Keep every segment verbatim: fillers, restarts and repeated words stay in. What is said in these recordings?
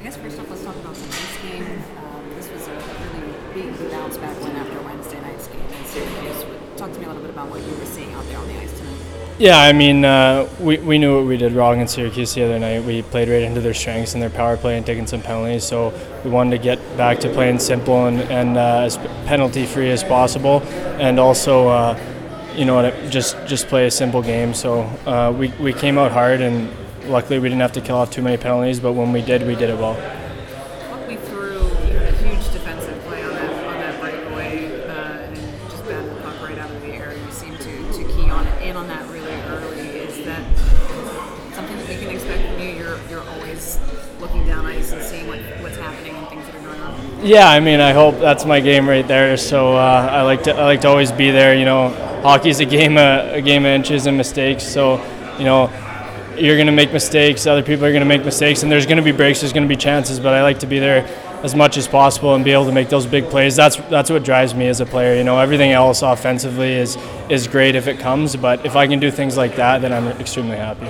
I guess first off, let's talk about the Knicks game. Um, this was a really big bounce back win after Wednesday night's game in Syracuse. Talk to me a little bit about what you were seeing out there on the ice tonight. Yeah, I mean, uh, we, we knew what we did wrong in Syracuse the other night. We played right into their strengths in their power play and taking some penalties. So we wanted to get back to playing simple and, and uh, as penalty-free as possible, and also, uh, you know, just just play a simple game. So uh, we we came out hard, and luckily we didn't have to kill off too many penalties. But when we did, we did it well. Walk me through you had a huge defensive play on that on that breakaway uh, and just batted the puck right out of the air. You seem to, to key on it in on that really early. Is that something that we can expect from you? You're you're always looking down ice and seeing what, what's happening and things that are going on. Yeah, I mean, I hope that's my game right there. So uh, I like to I like to always be there. You know, hockey's a game of, a game of inches and mistakes. So, you know, you're going to make mistakes. Other people are going to make mistakes, and there's going to be breaks. There's going to be chances. But I like to be there as much as possible and be able to make those big plays. That's that's what drives me as a player. You know, everything else offensively is is great if it comes. But if I can do things like that, then I'm extremely happy.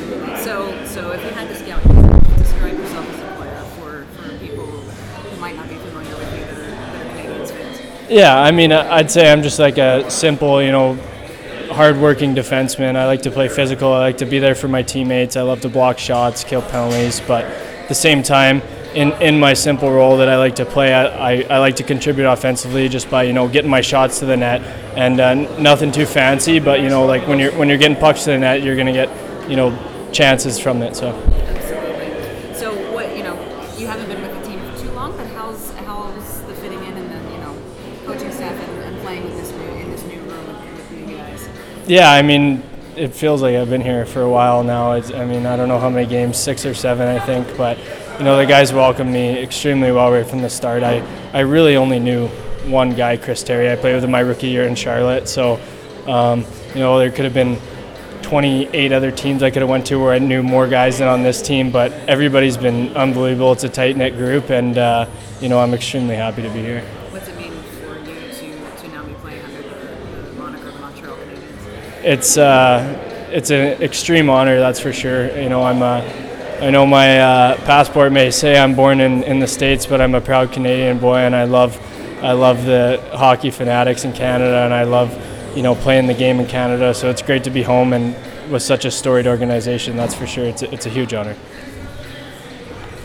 So, so if you had to scout yourself, describe yourself as a player for, for people who might not be familiar with you that are, that are Canadians fans. Yeah, I mean, I'd say I'm just like a simple, you know, hard-working defenseman. I like to play physical. I like to be there for my teammates. I love to block shots, kill penalties, but at the same time, in, in my simple role that I like to play, I, I, I like to contribute offensively just by, you know, getting my shots to the net, and uh, nothing too fancy, but, you know, like when you're when you're getting pucks to the net, you're going to get, you know, chances from it. So. Absolutely. So what, you know, you haven't been with the team for too long, but how's how's the fitting in and then, you know, coaching staff and, and playing with this new in this new room with, with you guys? Yeah, I mean, it feels like I've been here for a while now. It's, I mean, I don't know how many games, six or seven, I think, but, you know, the guys welcomed me extremely well right from the start. I, I really only knew one guy, Chris Terry. I played with him my rookie year in Charlotte, so, um, you know, there could have been twenty-eight other teams I could have went to where I knew more guys than on this team, but everybody's been unbelievable. It's a tight-knit group, and, uh, you know, I'm extremely happy to be here. What's it mean for you to, to now be playing under the, the moniker of the Montreal Canadiens? It's uh, it's an extreme honor, that's for sure. You know, I'm uh, I know my uh, passport may say I'm born in, in the States, but I'm a proud Canadian boy, and I love I love the hockey fanatics in Canada, and I love, you know, playing the game in Canada. So it's great to be home and with such a storied organization. That's for sure. It's a, it's a huge honor.